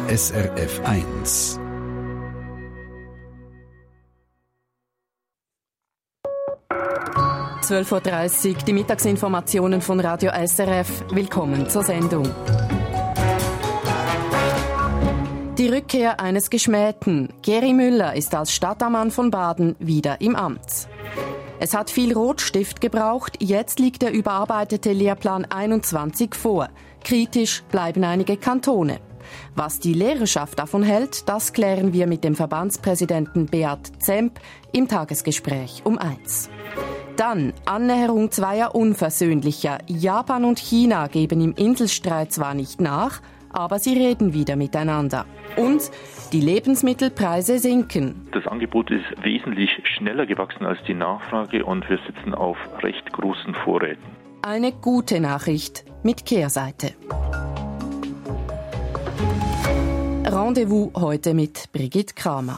SRF 1. (12:30 Uhr), die Mittagsinformationen von Radio SRF. Willkommen zur Sendung. Die Rückkehr eines Geschmähten. Geri Müller ist als Stadtammann von Baden wieder im Amt. Es hat viel Rotstift gebraucht, jetzt liegt der überarbeitete Lehrplan 21 vor. Kritisch bleiben einige Kantone. Was die Lehrerschaft davon hält, das klären wir mit dem Verbandspräsidenten Beat Zemp im Tagesgespräch um 1. Dann Annäherung zweier Unversöhnlicher. Japan und China geben im Inselstreit zwar nicht nach, aber sie reden wieder miteinander. Und die Lebensmittelpreise sinken. Das Angebot ist wesentlich schneller gewachsen als die Nachfrage und wir sitzen auf recht großen Vorräten. Eine gute Nachricht mit Kehrseite. Rendezvous heute mit Brigitte Kramer.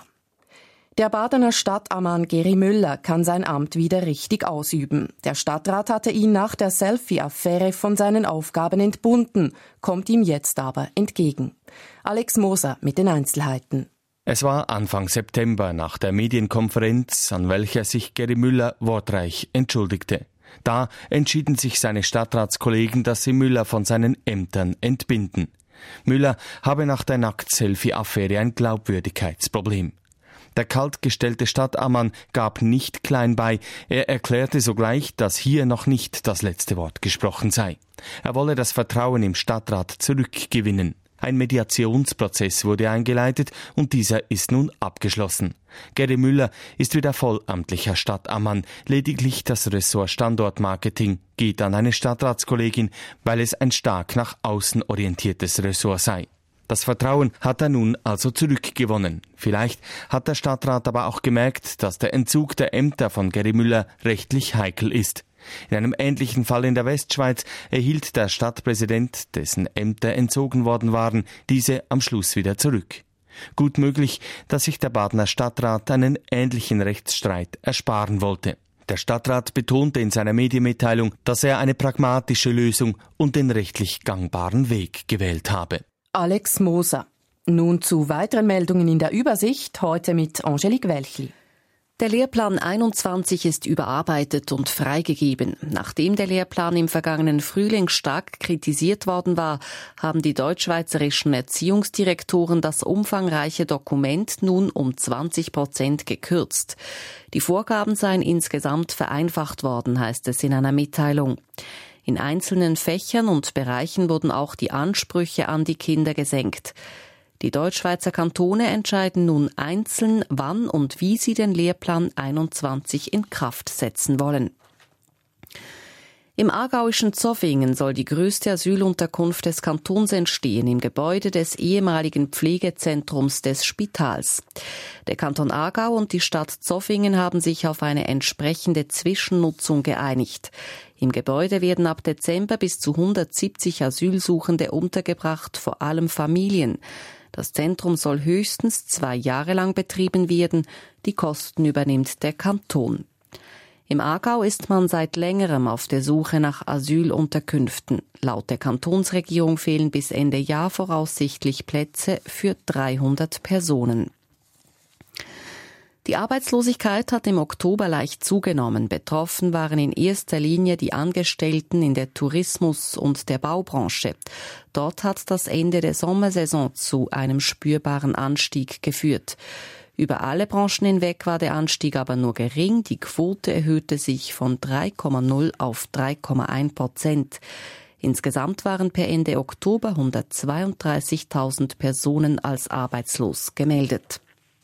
Der Badener Stadtammann Geri Müller kann sein Amt wieder richtig ausüben. Der Stadtrat hatte ihn nach der Selfie-Affäre von seinen Aufgaben entbunden, kommt ihm jetzt aber entgegen. Alex Moser mit den Einzelheiten. Es war Anfang September nach der Medienkonferenz, an welcher sich Geri Müller wortreich entschuldigte. Da entschieden sich seine Stadtratskollegen, dass sie Müller von seinen Ämtern entbinden. Müller habe nach der Nackt-Selfie-Affäre ein Glaubwürdigkeitsproblem. Der kaltgestellte Stadtammann gab nicht klein bei. Er erklärte sogleich, dass hier noch nicht das letzte Wort gesprochen sei. Er wolle das Vertrauen im Stadtrat zurückgewinnen. Ein Mediationsprozess wurde eingeleitet und dieser ist nun abgeschlossen. Geri Müller ist wieder vollamtlicher Stadtammann. Lediglich das Ressort Standortmarketing geht an eine Stadtratskollegin, weil es ein stark nach außen orientiertes Ressort sei. Das Vertrauen hat er nun also zurückgewonnen. Vielleicht hat der Stadtrat aber auch gemerkt, dass der Entzug der Ämter von Geri Müller rechtlich heikel ist. In einem ähnlichen Fall in der Westschweiz erhielt der Stadtpräsident, dessen Ämter entzogen worden waren, diese am Schluss wieder zurück. Gut möglich, dass sich der Badener Stadtrat einen ähnlichen Rechtsstreit ersparen wollte. Der Stadtrat betonte in seiner Medienmitteilung, dass er eine pragmatische Lösung und den rechtlich gangbaren Weg gewählt habe. Alex Moser. Nun zu weiteren Meldungen in der Übersicht, heute mit Angelique Welchli. Der Lehrplan 21 ist überarbeitet und freigegeben. Nachdem der Lehrplan im vergangenen Frühling stark kritisiert worden war, haben die deutschschweizerischen Erziehungsdirektoren das umfangreiche Dokument nun um 20% gekürzt. Die Vorgaben seien insgesamt vereinfacht worden, heißt es in einer Mitteilung. In einzelnen Fächern und Bereichen wurden auch die Ansprüche an die Kinder gesenkt. Die Deutschschweizer Kantone entscheiden nun einzeln, wann und wie sie den Lehrplan 21 in Kraft setzen wollen. Im aargauischen Zofingen soll die größte Asylunterkunft des Kantons entstehen, im Gebäude des ehemaligen Pflegezentrums des Spitals. Der Kanton Aargau und die Stadt Zofingen haben sich auf eine entsprechende Zwischennutzung geeinigt. Im Gebäude werden ab Dezember bis zu 170 Asylsuchende untergebracht, vor allem Familien. Das Zentrum soll höchstens 2 Jahre lang betrieben werden. Die Kosten übernimmt der Kanton. Im Aargau ist man seit längerem auf der Suche nach Asylunterkünften. Laut der Kantonsregierung fehlen bis Ende Jahr voraussichtlich Plätze für 300 Personen. Die Arbeitslosigkeit hat im Oktober leicht zugenommen. Betroffen waren in erster Linie die Angestellten in der Tourismus- und der Baubranche. Dort hat das Ende der Sommersaison zu einem spürbaren Anstieg geführt. Über alle Branchen hinweg war der Anstieg aber nur gering. Die Quote erhöhte sich von 3,0 auf 3,1%. Insgesamt waren per Ende Oktober 132.000 Personen als arbeitslos gemeldet.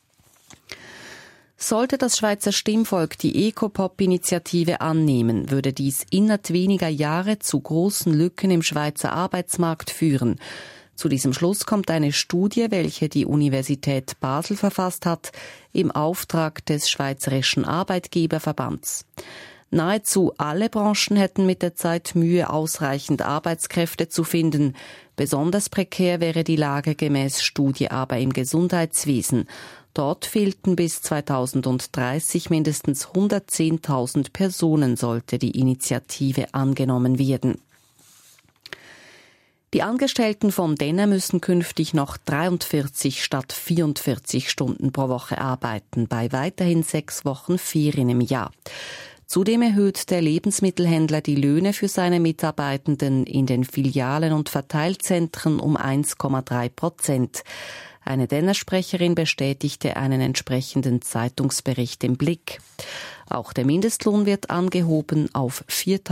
Sollte das Schweizer Stimmvolk die Ecopop-Initiative annehmen, würde dies innerhalb weniger Jahre zu großen Lücken im Schweizer Arbeitsmarkt führen. Zu diesem Schluss kommt eine Studie, welche die Universität Basel verfasst hat, im Auftrag des Schweizerischen Arbeitgeberverbands. Nahezu alle Branchen hätten mit der Zeit Mühe, ausreichend Arbeitskräfte zu finden. Besonders prekär wäre die Lage gemäß Studie aber im Gesundheitswesen. Dort fehlten bis 2030 mindestens 110.000 Personen, sollte die Initiative angenommen werden. Die Angestellten vom Denner müssen künftig noch 43 statt 44 Stunden pro Woche arbeiten, bei weiterhin 6 Wochen Ferien im Jahr. Zudem erhöht der Lebensmittelhändler die Löhne für seine Mitarbeitenden in den Filialen und Verteilzentren um 1,3%. Eine Denner-Sprecherin bestätigte einen entsprechenden Zeitungsbericht im Blick. Auch der Mindestlohn wird angehoben auf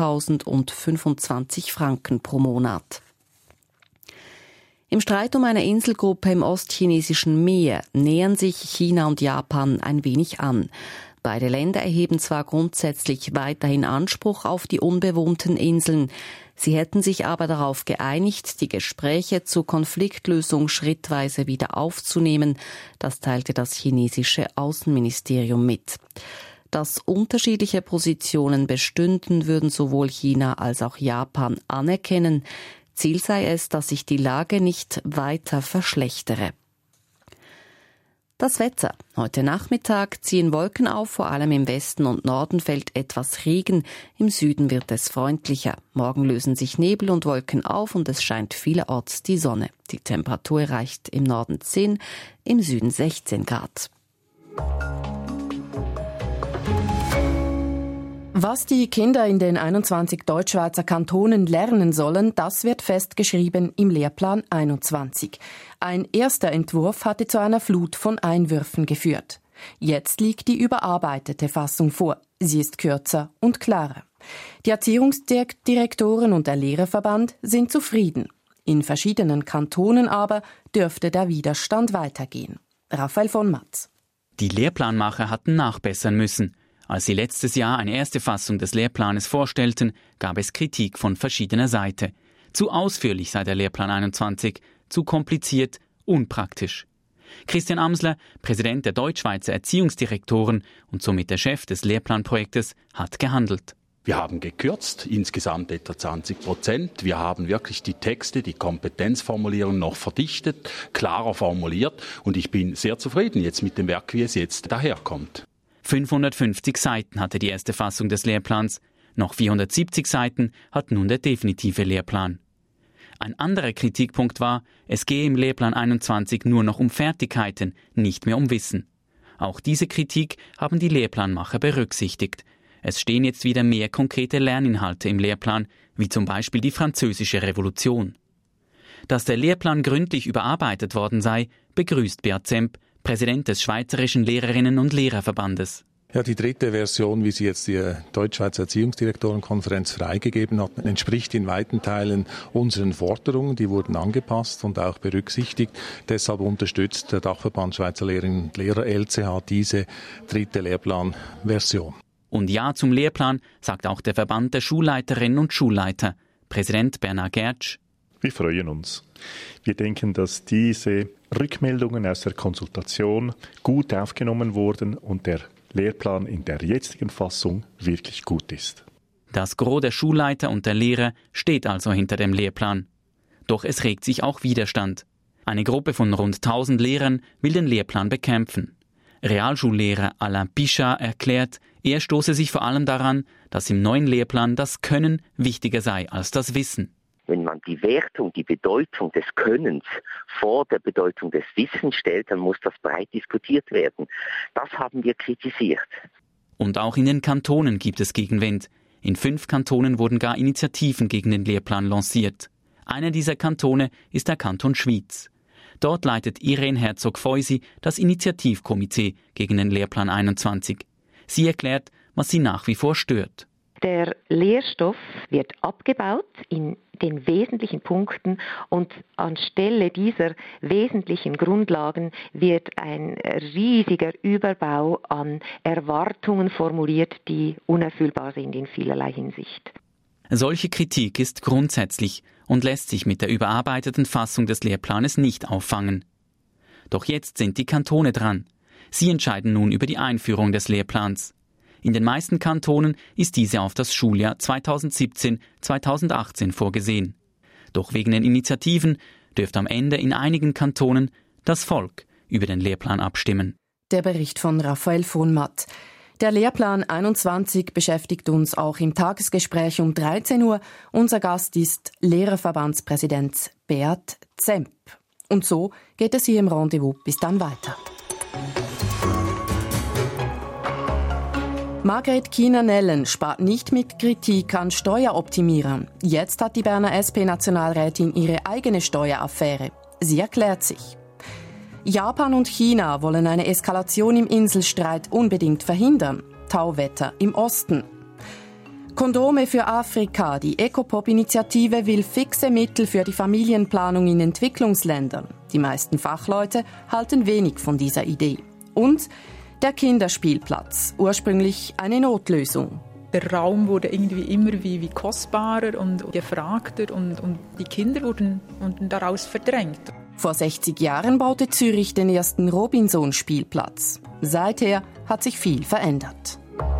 4.025 Franken pro Monat. Im Streit um eine Inselgruppe im ostchinesischen Meer nähern sich China und Japan ein wenig an. Beide Länder erheben zwar grundsätzlich weiterhin Anspruch auf die unbewohnten Inseln, sie hätten sich aber darauf geeinigt, die Gespräche zur Konfliktlösung schrittweise wieder aufzunehmen, das teilte das chinesische Außenministerium mit. Dass unterschiedliche Positionen bestünden, würden sowohl China als auch Japan anerkennen. Ziel sei es, dass sich die Lage nicht weiter verschlechtere. Das Wetter. Heute Nachmittag ziehen Wolken auf, vor allem im Westen und Norden fällt etwas Regen, im Süden wird es freundlicher. Morgen lösen sich Nebel und Wolken auf und es scheint vielerorts die Sonne. Die Temperatur erreicht im Norden 10, im Süden 16 Grad. Was die Kinder in den 21 Deutschschweizer Kantonen lernen sollen, das wird festgeschrieben im Lehrplan 21. Ein erster Entwurf hatte zu einer Flut von Einwürfen geführt. Jetzt liegt die überarbeitete Fassung vor. Sie ist kürzer und klarer. Die Erziehungsdirektoren und der Lehrerverband sind zufrieden. In verschiedenen Kantonen aber dürfte der Widerstand weitergehen. Raphael von Matz. Die Lehrplanmacher hatten nachbessern müssen. Als sie letztes Jahr eine erste Fassung des Lehrplanes vorstellten, gab es Kritik von verschiedener Seite. Zu ausführlich sei der Lehrplan 21, zu kompliziert, unpraktisch. Christian Amsler, Präsident der Deutschschweizer Erziehungsdirektoren und somit der Chef des Lehrplanprojektes, hat gehandelt. Wir haben gekürzt, insgesamt etwa 20%. Wir haben wirklich die Texte, die Kompetenzformulierung noch verdichtet, klarer formuliert und ich bin sehr zufrieden jetzt mit dem Werk, wie es jetzt daherkommt. 550 Seiten hatte die erste Fassung des Lehrplans. Noch 470 Seiten hat nun der definitive Lehrplan. Ein anderer Kritikpunkt war, es gehe im Lehrplan 21 nur noch um Fertigkeiten, nicht mehr um Wissen. Auch diese Kritik haben die Lehrplanmacher berücksichtigt. Es stehen jetzt wieder mehr konkrete Lerninhalte im Lehrplan, wie zum Beispiel die Französische Revolution. Dass der Lehrplan gründlich überarbeitet worden sei, begrüßt Beat Zemp, Präsident des Schweizerischen Lehrerinnen- und Lehrerverbandes. Ja, die dritte Version, wie sie jetzt die Deutschschweizer Erziehungsdirektorenkonferenz freigegeben hat, entspricht in weiten Teilen unseren Forderungen. Die wurden angepasst und auch berücksichtigt. Deshalb unterstützt der Dachverband Schweizer Lehrerinnen und Lehrer LCH diese dritte Lehrplanversion. Und Ja zum Lehrplan sagt auch der Verband der Schulleiterinnen und Schulleiter. Präsident Bernhard Gertsch. Wir freuen uns. Wir denken, dass diese Rückmeldungen aus der Konsultation gut aufgenommen wurden und der Lehrplan in der jetzigen Fassung wirklich gut ist. Das Gros der Schulleiter und der Lehrer steht also hinter dem Lehrplan. Doch es regt sich auch Widerstand. Eine Gruppe von rund 1000 Lehrern will den Lehrplan bekämpfen. Realschullehrer Alain Pichard erklärt, er stoße sich vor allem daran, dass im neuen Lehrplan das Können wichtiger sei als das Wissen. Wenn man die Wertung, die Bedeutung des Könnens vor der Bedeutung des Wissens stellt, dann muss das breit diskutiert werden. Das haben wir kritisiert. Und auch in den Kantonen gibt es Gegenwind. In 5 Kantonen wurden gar Initiativen gegen den Lehrplan lanciert. Einer dieser Kantone ist der Kanton Schwyz. Dort leitet Irene Herzog-Feusi das Initiativkomitee gegen den Lehrplan 21. Sie erklärt, was sie nach wie vor stört. Der Lehrstoff wird abgebaut in den wesentlichen Punkten und anstelle dieser wesentlichen Grundlagen wird ein riesiger Überbau an Erwartungen formuliert, die unerfüllbar sind in vielerlei Hinsicht. Solche Kritik ist grundsätzlich und lässt sich mit der überarbeiteten Fassung des Lehrplanes nicht auffangen. Doch jetzt sind die Kantone dran. Sie entscheiden nun über die Einführung des Lehrplans. In den meisten Kantonen ist diese auf das Schuljahr 2017/2018 vorgesehen. Doch wegen den Initiativen dürfte am Ende in einigen Kantonen das Volk über den Lehrplan abstimmen. Der Bericht von Raphael von Matt. Der Lehrplan 21 beschäftigt uns auch im Tagesgespräch um 13 Uhr. Unser Gast ist Lehrerverbandspräsident Beat Zemp. Und so geht es hier im Rendezvous bis dann weiter. Margret Kiener-Nellen spart nicht mit Kritik an Steueroptimierern. Jetzt hat die Berner SP-Nationalrätin ihre eigene Steueraffäre. Sie erklärt sich. Japan und China wollen eine Eskalation im Inselstreit unbedingt verhindern. Tauwetter im Osten. Kondome für Afrika. Die Ecopop-Initiative will fixe Mittel für die Familienplanung in Entwicklungsländern. Die meisten Fachleute halten wenig von dieser Idee. Und der Kinderspielplatz. Ursprünglich eine Notlösung. Der Raum wurde irgendwie immer wie kostbarer und gefragter und die Kinder wurden daraus verdrängt. Vor 60 Jahren baute Zürich den ersten Robinson-Spielplatz. Seither hat sich viel verändert.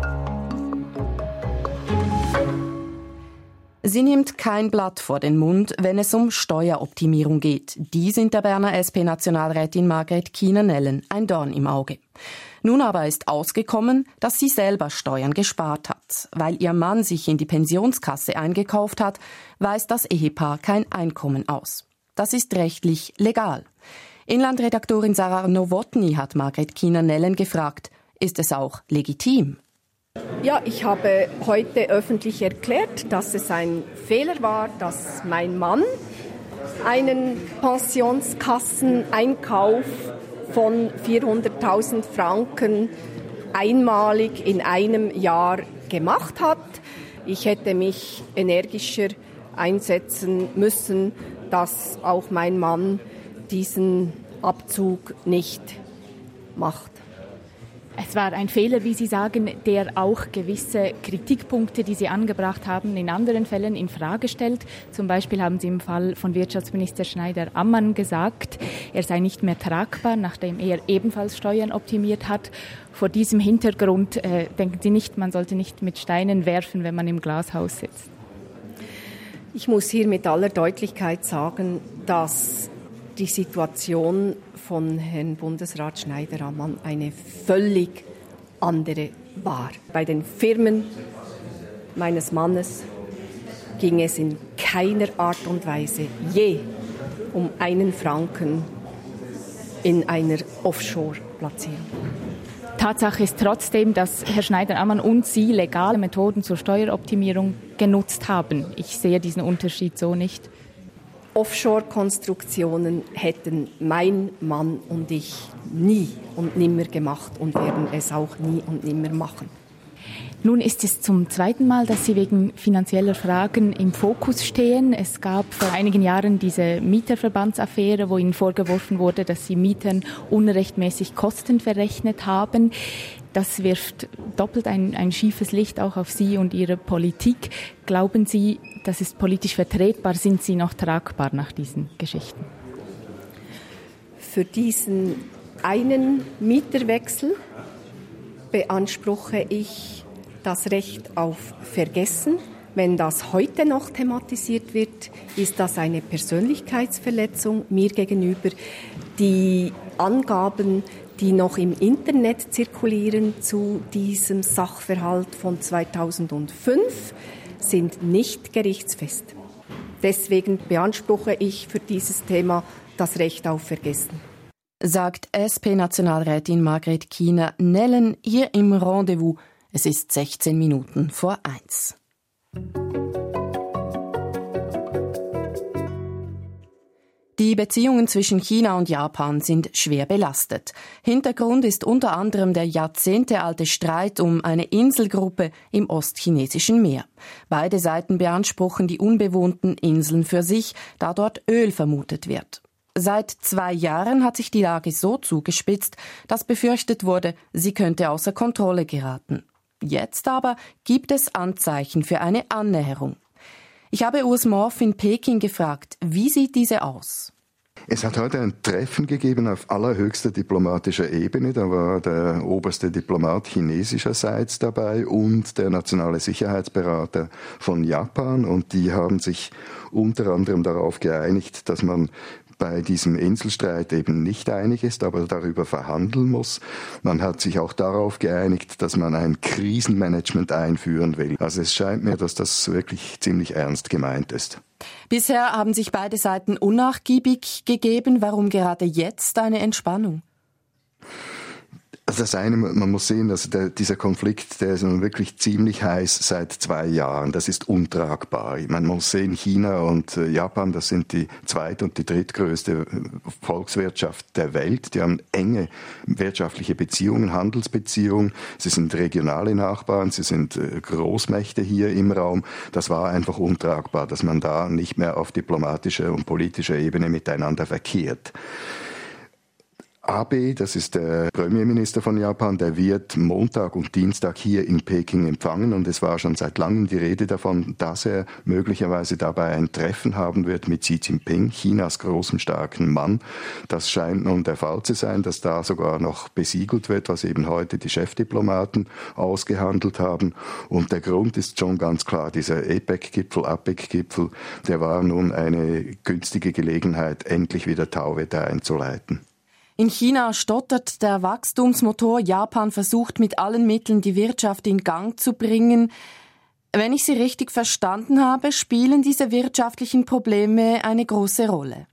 Sie nimmt kein Blatt vor den Mund, wenn es um Steueroptimierung geht. Die sind der Berner SP-Nationalrätin Margret Kiener-Nellen ein Dorn im Auge. Nun aber ist ausgekommen, dass sie selber Steuern gespart hat. Weil ihr Mann sich in die Pensionskasse eingekauft hat, weist das Ehepaar kein Einkommen aus. Das ist rechtlich legal. Inlandredaktorin Sarah Nowotny hat Margret Kiener-Nellen gefragt, ist es auch legitim? Ja, ich habe heute öffentlich erklärt, dass es ein Fehler war, dass mein Mann einen Pensionskasseneinkauf von 400.000 Franken einmalig in einem Jahr gemacht hat. Ich hätte mich energischer einsetzen müssen, dass auch mein Mann diesen Abzug nicht macht. Es war ein Fehler, wie Sie sagen, der auch gewisse Kritikpunkte, die Sie angebracht haben, in anderen Fällen in Frage stellt. Zum Beispiel haben Sie im Fall von Wirtschaftsminister Schneider-Ammann gesagt, er sei nicht mehr tragbar, nachdem er ebenfalls Steuern optimiert hat. Vor diesem Hintergrund denken Sie nicht, man sollte nicht mit Steinen werfen, wenn man im Glashaus sitzt? Ich muss hier mit aller Deutlichkeit sagen, dass die Situation von Herrn Bundesrat Schneider-Ammann eine völlig andere war. Bei den Firmen meines Mannes ging es in keiner Art und Weise je um einen Franken in einer Offshore-Platzierung. Tatsache ist trotzdem, dass Herr Schneider-Ammann und Sie legale Methoden zur Steueroptimierung genutzt haben. Ich sehe diesen Unterschied so nicht. Offshore-Konstruktionen hätten mein Mann und ich nie und nimmer gemacht und werden es auch nie und nimmer machen. Nun ist es zum zweiten Mal, dass Sie wegen finanzieller Fragen im Fokus stehen. Es gab vor einigen Jahren diese Mieterverbandsaffäre, wo Ihnen vorgeworfen wurde, dass Sie Mietern unrechtmäßig Kosten verrechnet haben. Das wirft doppelt ein schiefes Licht auch auf Sie und Ihre Politik. Glauben Sie, das ist politisch vertretbar? Sind Sie noch tragbar nach diesen Geschichten? Für diesen einen Mieterwechsel beanspruche ich das Recht auf Vergessen. Wenn das heute noch thematisiert wird, ist das eine Persönlichkeitsverletzung mir gegenüber. Die Angaben, die noch im Internet zirkulieren zu diesem Sachverhalt von 2005, sind nicht gerichtsfest. Deswegen beanspruche ich für dieses Thema das Recht auf Vergessen. Sagt SP-Nationalrätin Margret Kiener-Nellen hier im Rendezvous. Es ist 16 Minuten vor 1. Die Beziehungen zwischen China und Japan sind schwer belastet. Hintergrund ist unter anderem der jahrzehntealte Streit um eine Inselgruppe im ostchinesischen Meer. Beide Seiten beanspruchen die unbewohnten Inseln für sich, da dort Öl vermutet wird. Seit 2 Jahren hat sich die Lage so zugespitzt, dass befürchtet wurde, sie könnte außer Kontrolle geraten. Jetzt aber gibt es Anzeichen für eine Annäherung. Ich habe Urs Morf in Peking gefragt, wie sieht diese aus? Es hat heute ein Treffen gegeben auf allerhöchster diplomatischer Ebene. Da war der oberste Diplomat chinesischerseits dabei und der nationale Sicherheitsberater von Japan. Und die haben sich unter anderem darauf geeinigt, dass man bei diesem Inselstreit eben nicht einig ist, aber darüber verhandeln muss. Man hat sich auch darauf geeinigt, dass man ein Krisenmanagement einführen will. Also es scheint mir, dass das wirklich ziemlich ernst gemeint ist. Bisher haben sich beide Seiten unnachgiebig gegeben. Warum gerade jetzt eine Entspannung? Also das eine, man muss sehen, dass dieser Konflikt, der ist nun wirklich ziemlich heiß seit 2 Jahren. Das ist untragbar. Man muss sehen, China und Japan, das sind die zweit- und die drittgrößte Volkswirtschaft der Welt. Die haben enge wirtschaftliche Beziehungen, Handelsbeziehungen. Sie sind regionale Nachbarn, sie sind Großmächte hier im Raum. Das war einfach untragbar, dass man da nicht mehr auf diplomatischer und politischer Ebene miteinander verkehrt. Abe, das ist der Premierminister von Japan, der wird Montag und Dienstag hier in Peking empfangen und es war schon seit langem die Rede davon, dass er möglicherweise dabei ein Treffen haben wird mit Xi Jinping, Chinas großem, starken Mann. Das scheint nun der Fall zu sein, dass da sogar noch besiegelt wird, was eben heute die Chefdiplomaten ausgehandelt haben. Und der Grund ist schon ganz klar, dieser APEC-Gipfel, der war nun eine günstige Gelegenheit, endlich wieder Tauwetter einzuleiten. In China stottert der Wachstumsmotor. Japan versucht mit allen Mitteln, die Wirtschaft in Gang zu bringen. Wenn ich Sie richtig verstanden habe, spielen diese wirtschaftlichen Probleme eine große Rolle.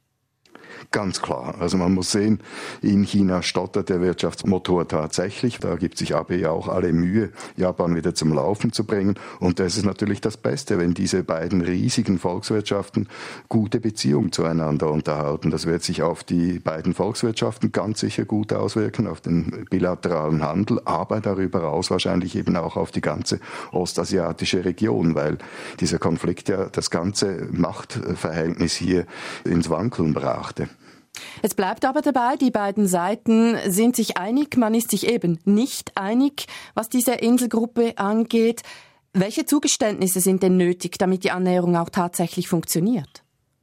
Ganz klar. Also man muss sehen, in China stottert der Wirtschaftsmotor tatsächlich. Da gibt sich Abe auch alle Mühe, Japan wieder zum Laufen zu bringen. Und das ist natürlich das Beste, wenn diese beiden riesigen Volkswirtschaften gute Beziehungen zueinander unterhalten. Das wird sich auf die beiden Volkswirtschaften ganz sicher gut auswirken, auf den bilateralen Handel, aber darüber hinaus wahrscheinlich eben auch auf die ganze ostasiatische Region, weil dieser Konflikt ja das ganze Machtverhältnis hier ins Wankeln brachte. Es bleibt aber dabei, die beiden Seiten sind sich einig, man ist sich eben nicht einig, was diese Inselgruppe angeht. Welche Zugeständnisse sind denn nötig, damit die Annäherung auch tatsächlich funktioniert?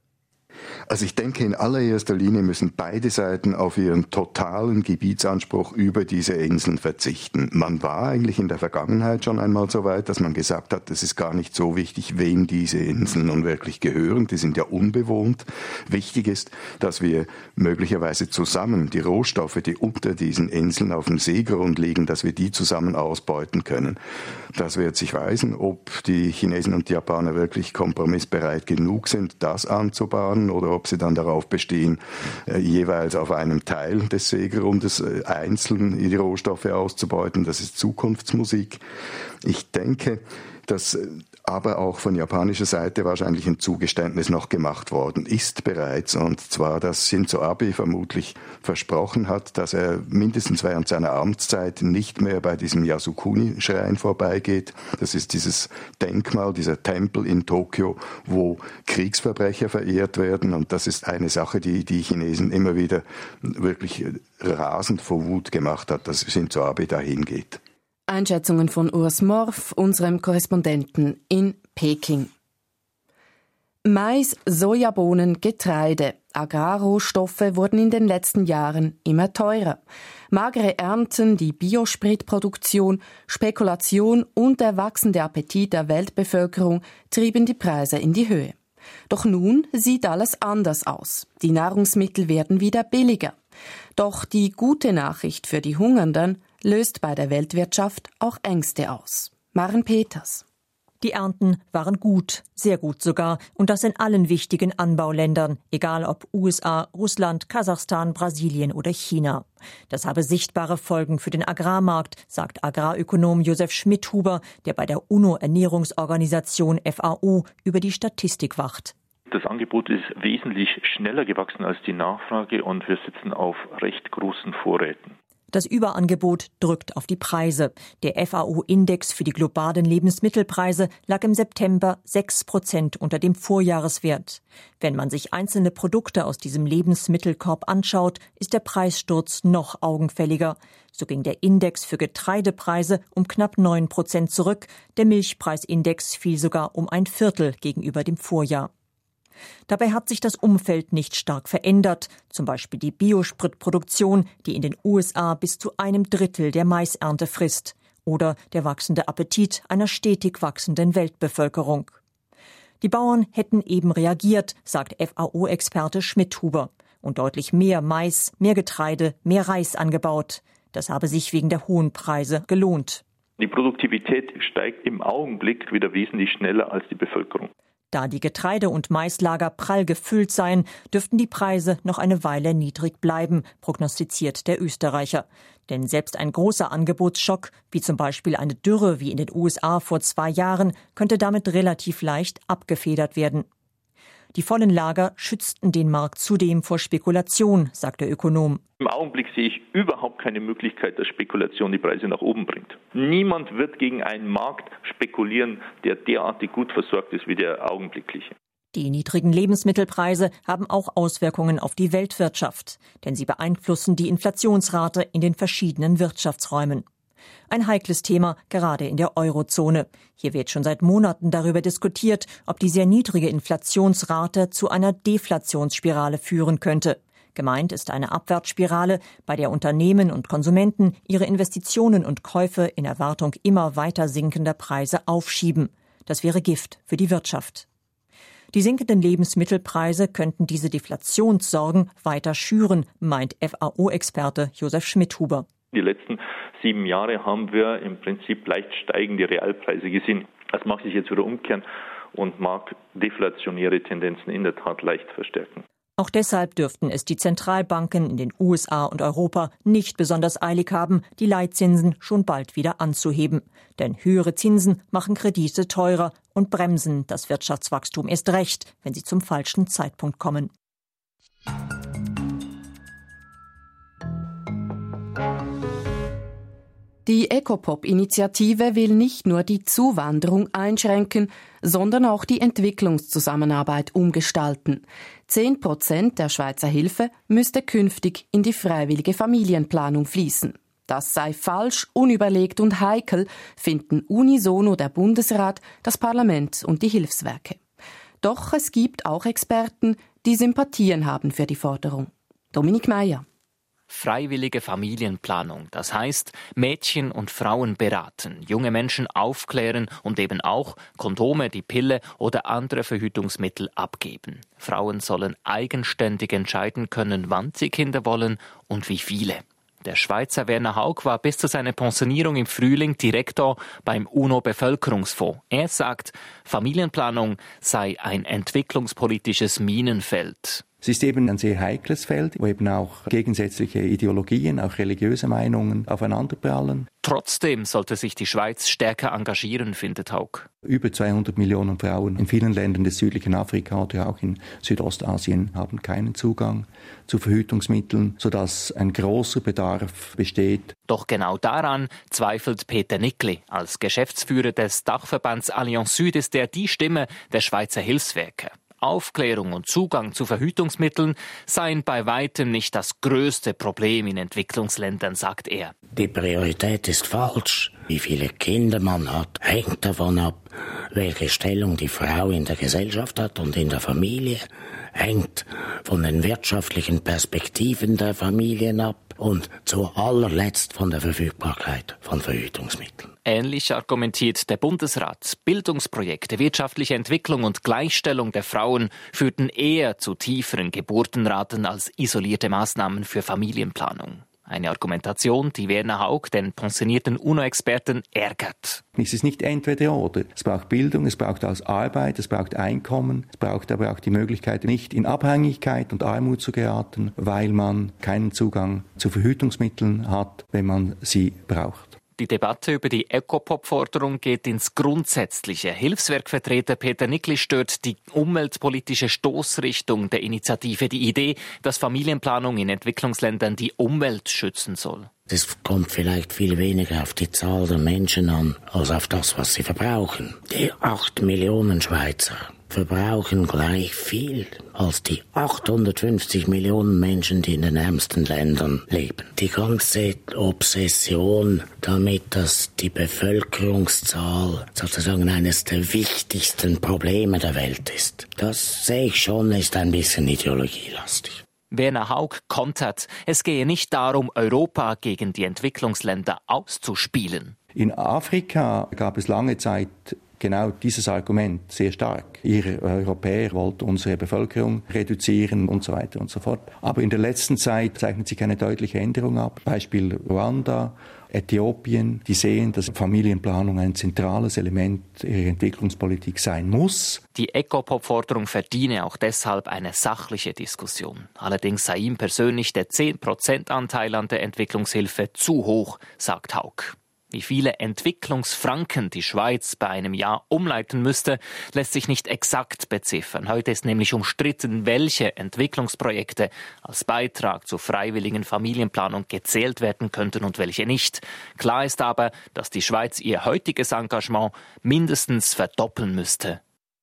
Also ich denke, in allererster Linie müssen beide Seiten auf ihren totalen Gebietsanspruch über diese Inseln verzichten. Man war eigentlich in der Vergangenheit schon einmal so weit, dass man gesagt hat, es ist gar nicht so wichtig, wem diese Inseln nun wirklich gehören. Die sind ja unbewohnt. Wichtig ist, dass wir möglicherweise zusammen die Rohstoffe, die unter diesen Inseln auf dem Seegrund liegen, dass wir die zusammen ausbeuten können. Das wird sich weisen, ob die Chinesen und die Japaner wirklich kompromissbereit genug sind, das anzubahnen, oder ob sie dann darauf bestehen, jeweils auf einem Teil des Seegrundes einzeln die Rohstoffe auszubeuten. Das ist Zukunftsmusik. Ich denke, dass aber auch von japanischer Seite wahrscheinlich ein Zugeständnis noch gemacht worden ist bereits, und zwar, dass Shinzo Abe vermutlich versprochen hat, dass er mindestens während seiner Amtszeit nicht mehr bei diesem Yasukuni-Schrein vorbeigeht. Das ist dieses Denkmal, dieser Tempel in Tokio, wo Kriegsverbrecher verehrt werden, und das ist eine Sache, die die Chinesen immer wieder wirklich rasend vor Wut gemacht hat, dass Shinzo Abe dahin geht. Einschätzungen von Urs Morf, unserem Korrespondenten in Peking. Mais, Sojabohnen, Getreide, Agrarrohstoffe wurden in den letzten Jahren immer teurer. Magere Ernten, die Biospritproduktion, Spekulation und der wachsende Appetit der Weltbevölkerung trieben die Preise in die Höhe. Doch nun sieht alles anders aus. Die Nahrungsmittel werden wieder billiger. Doch die gute Nachricht für die Hungernden löst bei der Weltwirtschaft auch Ängste aus. Maren Peters. Die Ernten waren gut, sehr gut sogar, und das in allen wichtigen Anbauländern, egal ob USA, Russland, Kasachstan, Brasilien oder China. Das habe sichtbare Folgen für den Agrarmarkt, sagt Agrarökonom Josef Schmidhuber, der bei der UNO-Ernährungsorganisation FAO über die Statistik wacht. Das Angebot ist wesentlich schneller gewachsen als die Nachfrage und wir sitzen auf recht großen Vorräten. Das Überangebot drückt auf die Preise. Der FAO-Index für die globalen Lebensmittelpreise lag im September 6% unter dem Vorjahreswert. Wenn man sich einzelne Produkte aus diesem Lebensmittelkorb anschaut, ist der Preissturz noch augenfälliger. So ging der Index für Getreidepreise um knapp 9% zurück. Der Milchpreisindex fiel sogar um 1/4 gegenüber dem Vorjahr. Dabei hat sich das Umfeld nicht stark verändert, zum Beispiel die Biospritproduktion, die in den USA bis zu 1/3 der Maisernte frisst, oder der wachsende Appetit einer stetig wachsenden Weltbevölkerung. Die Bauern hätten eben reagiert, sagt FAO-Experte Schmidhuber, und deutlich mehr Mais, mehr Getreide, mehr Reis angebaut. Das habe sich wegen der hohen Preise gelohnt. Die Produktivität steigt im Augenblick wieder wesentlich schneller als die Bevölkerung. Da die Getreide- und Maislager prall gefüllt seien, dürften die Preise noch eine Weile niedrig bleiben, prognostiziert der Österreicher. Denn selbst ein großer Angebotsschock, wie zum Beispiel eine Dürre wie in den USA vor 2 Jahren, könnte damit relativ leicht abgefedert werden. Die vollen Lager schützten den Markt zudem vor Spekulation, sagt der Ökonom. Im Augenblick sehe ich überhaupt keine Möglichkeit, dass Spekulation die Preise nach oben bringt. Niemand wird gegen einen Markt spekulieren, der derartig gut versorgt ist wie der augenblickliche. Die niedrigen Lebensmittelpreise haben auch Auswirkungen auf die Weltwirtschaft, denn sie beeinflussen die Inflationsrate in den verschiedenen Wirtschaftsräumen. Ein heikles Thema, gerade in der Eurozone. Hier wird schon seit Monaten darüber diskutiert, ob die sehr niedrige Inflationsrate zu einer Deflationsspirale führen könnte. Gemeint ist eine Abwärtsspirale, bei der Unternehmen und Konsumenten ihre Investitionen und Käufe in Erwartung immer weiter sinkender Preise aufschieben. Das wäre Gift für die Wirtschaft. Die sinkenden Lebensmittelpreise könnten diese Deflationssorgen weiter schüren, meint FAO-Experte Josef Schmidhuber. Die letzten 7 Jahre haben wir im Prinzip leicht steigende Realpreise gesehen. Das mag sich jetzt wieder umkehren und mag deflationäre Tendenzen in der Tat leicht verstärken. Auch deshalb dürften es die Zentralbanken in den USA und Europa nicht besonders eilig haben, die Leitzinsen schon bald wieder anzuheben. Denn höhere Zinsen machen Kredite teurer und bremsen das Wirtschaftswachstum erst recht, wenn sie zum falschen Zeitpunkt kommen. Die Ecopop-Initiative will nicht nur die Zuwanderung einschränken, sondern auch die Entwicklungszusammenarbeit umgestalten. 10% der Schweizer Hilfe müsste künftig in die freiwillige Familienplanung fließen. Das sei falsch, unüberlegt und heikel, finden unisono der Bundesrat, das Parlament und die Hilfswerke. Doch es gibt auch Experten, die Sympathien haben für die Forderung. Dominik Meyer. Freiwillige Familienplanung, das heißt Mädchen und Frauen beraten, junge Menschen aufklären und eben auch Kondome, die Pille oder andere Verhütungsmittel abgeben. Frauen sollen eigenständig entscheiden können, wann sie Kinder wollen und wie viele. Der Schweizer Werner Haug war bis zu seiner Pensionierung im Frühling Direktor beim UNO-Bevölkerungsfonds. Er sagt, Familienplanung sei ein entwicklungspolitisches Minenfeld. Es ist eben ein sehr heikles Feld, wo eben auch gegensätzliche Ideologien, auch religiöse Meinungen aufeinanderprallen. Trotzdem sollte sich die Schweiz stärker engagieren, findet Haug. Über 200 Millionen Frauen in vielen Ländern des südlichen Afrika oder auch in Südostasien haben keinen Zugang zu Verhütungsmitteln, sodass ein großer Bedarf besteht. Doch genau daran zweifelt Peter Nickli. Als Geschäftsführer des Dachverbands Allianz Süd ist er die Stimme der Schweizer Hilfswerke. Aufklärung und Zugang zu Verhütungsmitteln seien bei weitem nicht das größte Problem in Entwicklungsländern, sagt er. Die Priorität ist falsch. Wie viele Kinder man hat, hängt davon ab, welche Stellung die Frau in der Gesellschaft hat und in der Familie, hängt von den wirtschaftlichen Perspektiven der Familien ab und zu allerletzt von der Verfügbarkeit von Verhütungsmitteln. Ähnlich argumentiert der Bundesrat. Bildungsprojekte, wirtschaftliche Entwicklung und Gleichstellung der Frauen führten eher zu tieferen Geburtenraten als isolierte Maßnahmen für Familienplanung. Eine Argumentation, die Werner Haug, den pensionierten UNO-Experten, ärgert. Es ist nicht entweder oder. Es braucht Bildung, es braucht auch Arbeit, es braucht Einkommen, es braucht aber auch die Möglichkeit, nicht in Abhängigkeit und Armut zu geraten, weil man keinen Zugang zu Verhütungsmitteln hat, wenn man sie braucht. Die Debatte über die Ecopop-Forderung geht ins Grundsätzliche. Hilfswerkvertreter Peter Nickli stört die umweltpolitische Stoßrichtung der Initiative, die Idee, dass Familienplanung in Entwicklungsländern die Umwelt schützen soll. Es kommt vielleicht viel weniger auf die Zahl der Menschen an, als auf das, was sie verbrauchen. Die 8 Millionen Schweizer verbrauchen gleich viel als die 850 Millionen Menschen, die in den ärmsten Ländern leben. Die ganze Obsession damit, dass die Bevölkerungszahl sozusagen eines der wichtigsten Probleme der Welt ist, das sehe ich schon, ist ein bisschen ideologielastig. Werner Haug kontert, es gehe nicht darum, Europa gegen die Entwicklungsländer auszuspielen. In Afrika gab es lange Zeit genau dieses Argument sehr stark. Ihr Europäer wollt unsere Bevölkerung reduzieren und so weiter und so fort. Aber in der letzten Zeit zeichnet sich eine deutliche Änderung ab. Beispiel Ruanda, Äthiopien, die sehen, dass Familienplanung ein zentrales Element ihrer Entwicklungspolitik sein muss. Die Ecopop-Forderung verdiene auch deshalb eine sachliche Diskussion. Allerdings sei ihm persönlich der 10%-Anteil an der Entwicklungshilfe zu hoch, sagt Haug. Wie viele Entwicklungsfranken die Schweiz bei einem Jahr umleiten müsste, lässt sich nicht exakt beziffern. Heute ist nämlich umstritten, welche Entwicklungsprojekte als Beitrag zur freiwilligen Familienplanung gezählt werden könnten und welche nicht. Klar ist aber, dass die Schweiz ihr heutiges Engagement mindestens verdoppeln müsste.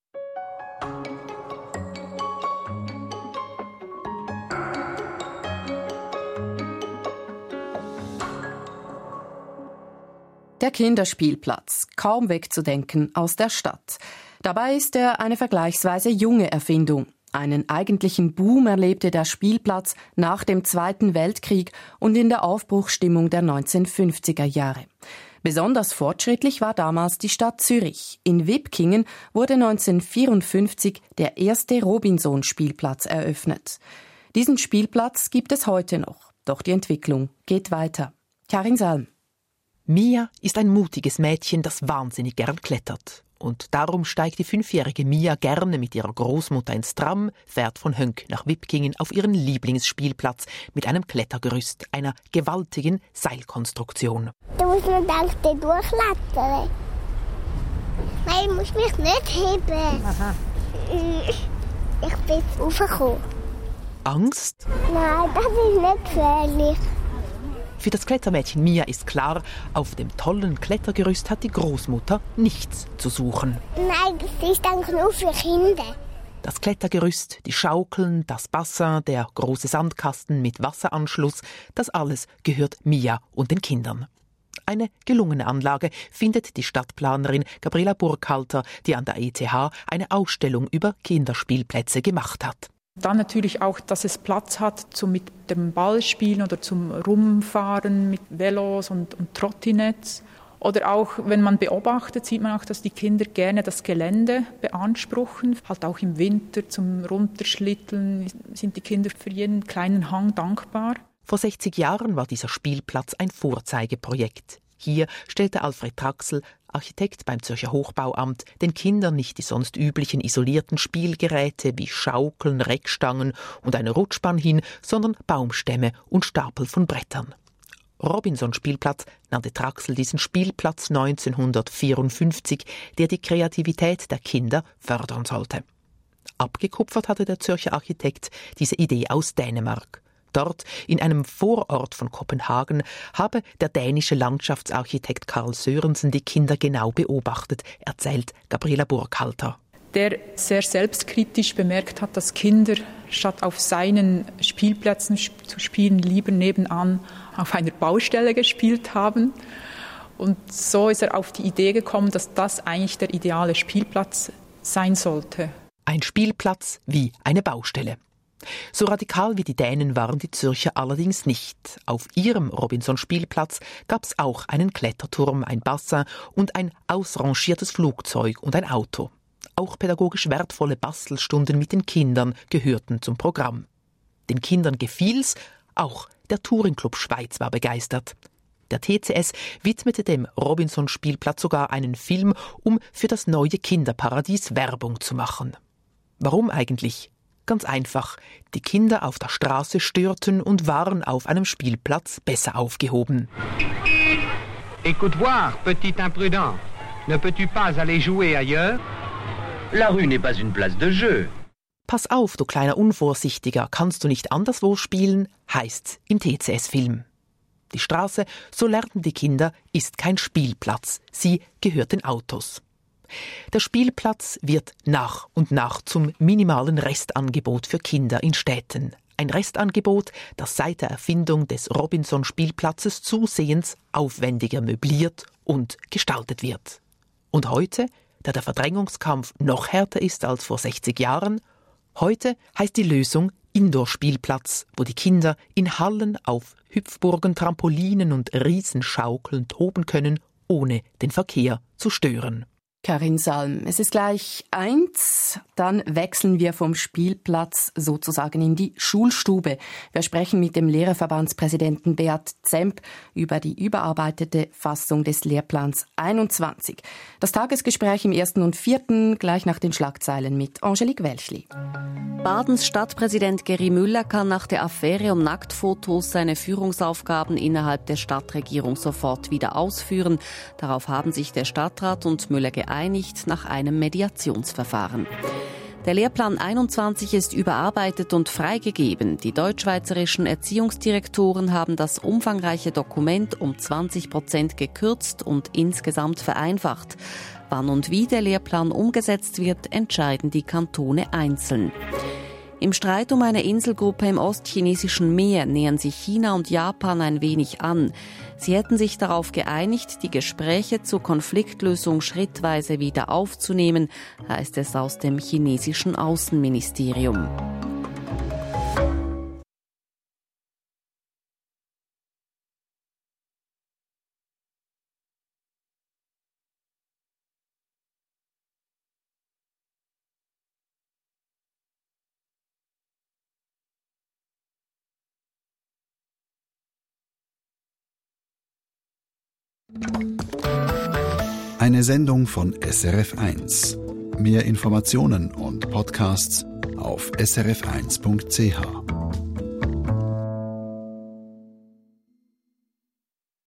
Der Kinderspielplatz, kaum wegzudenken aus der Stadt. Dabei ist er eine vergleichsweise junge Erfindung. Einen eigentlichen Boom erlebte der Spielplatz nach dem Zweiten Weltkrieg und in der Aufbruchsstimmung der 1950er Jahre. Besonders fortschrittlich war damals die Stadt Zürich. In Wipkingen wurde 1954 der erste Robinson-Spielplatz eröffnet. Diesen Spielplatz gibt es heute noch, doch die Entwicklung geht weiter. Karin Salm. Mia ist ein mutiges Mädchen, das wahnsinnig gern klettert. Und darum steigt die 5-jährige Mia gerne mit ihrer Großmutter ins Tram, fährt von Hönk nach Wipkingen auf ihren Lieblingsspielplatz mit einem Klettergerüst, einer gewaltigen Seilkonstruktion. Du musst nur dann durchklettern. Nein, du musst mich nicht heben. Aha. Ich bin jetzt raufgekommen. Angst? Nein, das ist nicht gefährlich. Für das Klettermädchen Mia ist klar, auf dem tollen Klettergerüst hat die Großmutter nichts zu suchen. Nein, das ist eigentlich nur für Kinder. Das Klettergerüst, die Schaukeln, das Bassin, der große Sandkasten mit Wasseranschluss, das alles gehört Mia und den Kindern. Eine gelungene Anlage findet die Stadtplanerin Gabriela Burkhalter, die an der ETH eine Ausstellung über Kinderspielplätze gemacht hat. Dann natürlich auch, dass es Platz hat zum mit dem Ball spielen oder zum Rumfahren mit Velos und Trottinettes. Oder auch, wenn man beobachtet, sieht man auch, dass die Kinder gerne das Gelände beanspruchen. Halt auch im Winter zum Runterschlitteln sind die Kinder für jeden kleinen Hang dankbar. Vor 60 Jahren war dieser Spielplatz ein Vorzeigeprojekt. Hier stellte Alfred Traxel, Architekt beim Zürcher Hochbauamt, den Kindern nicht die sonst üblichen isolierten Spielgeräte wie Schaukeln, Reckstangen und eine Rutschbahn hin, sondern Baumstämme und Stapel von Brettern. Robinson-Spielplatz nannte Traxel diesen Spielplatz 1954, der die Kreativität der Kinder fördern sollte. Abgekupfert hatte der Zürcher Architekt diese Idee aus Dänemark. Dort, in einem Vorort von Kopenhagen, habe der dänische Landschaftsarchitekt Karl Sørensen die Kinder genau beobachtet, erzählt Gabriela Burkhalter. Der sehr selbstkritisch bemerkt hat, dass Kinder statt auf seinen Spielplätzen zu spielen, lieber nebenan auf einer Baustelle gespielt haben. Und so ist er auf die Idee gekommen, dass das eigentlich der ideale Spielplatz sein sollte. Ein Spielplatz wie eine Baustelle. So radikal wie die Dänen waren die Zürcher allerdings nicht. Auf ihrem Robinson-Spielplatz gab es auch einen Kletterturm, ein Bassin und ein ausrangiertes Flugzeug und ein Auto. Auch pädagogisch wertvolle Bastelstunden mit den Kindern gehörten zum Programm. Den Kindern gefiel's, auch der Touringclub Schweiz war begeistert. Der TCS widmete dem Robinson-Spielplatz sogar einen Film, um für das neue Kinderparadies Werbung zu machen. Warum eigentlich? Ganz einfach, die Kinder auf der Straße störten und waren auf einem Spielplatz besser aufgehoben. Écoute voir, petit imprudent. Ne peux-tu pas aller jouer ailleurs? La rue n'est pas une place de jeu. Pass auf, du kleiner Unvorsichtiger, kannst du nicht anderswo spielen, heißt's im TCS-Film. Die Straße, so lernten die Kinder, ist kein Spielplatz, sie gehört den Autos. Der Spielplatz wird nach und nach zum minimalen Restangebot für Kinder in Städten. Ein Restangebot, das seit der Erfindung des Robinson-Spielplatzes zusehends aufwendiger möbliert und gestaltet wird. Und heute, da der Verdrängungskampf noch härter ist als vor 60 Jahren, heute heißt die Lösung Indoor-Spielplatz, wo die Kinder in Hallen auf Hüpfburgen, Trampolinen und Riesenschaukeln toben können, ohne den Verkehr zu stören. Karin Salm. Es ist gleich 1, dann wechseln wir vom Spielplatz sozusagen in die Schulstube. Wir sprechen mit dem Lehrerverbandspräsidenten Beat Zemp über die überarbeitete Fassung des Lehrplans 21. Das Tagesgespräch im 1. und 4. gleich nach den Schlagzeilen mit Angelique Welchli. Badens Stadtpräsident Geri Müller kann nach der Affäre um Nacktfotos seine Führungsaufgaben innerhalb der Stadtregierung sofort wieder ausführen. Darauf haben sich der Stadtrat und Müller geeinigt nach einem Mediationsverfahren. Der Lehrplan 21 ist überarbeitet und freigegeben. Die deutschschweizerischen Erziehungsdirektoren haben das umfangreiche Dokument um 20% gekürzt und insgesamt vereinfacht. Wann und wie der Lehrplan umgesetzt wird, entscheiden die Kantone einzeln. Im Streit um eine Inselgruppe im ostchinesischen Meer nähern sich China und Japan ein wenig an. Sie hätten sich darauf geeinigt, die Gespräche zur Konfliktlösung schrittweise wieder aufzunehmen, heißt es aus dem chinesischen Außenministerium. Eine Sendung von SRF1. Mehr Informationen und Podcasts auf srf1.ch.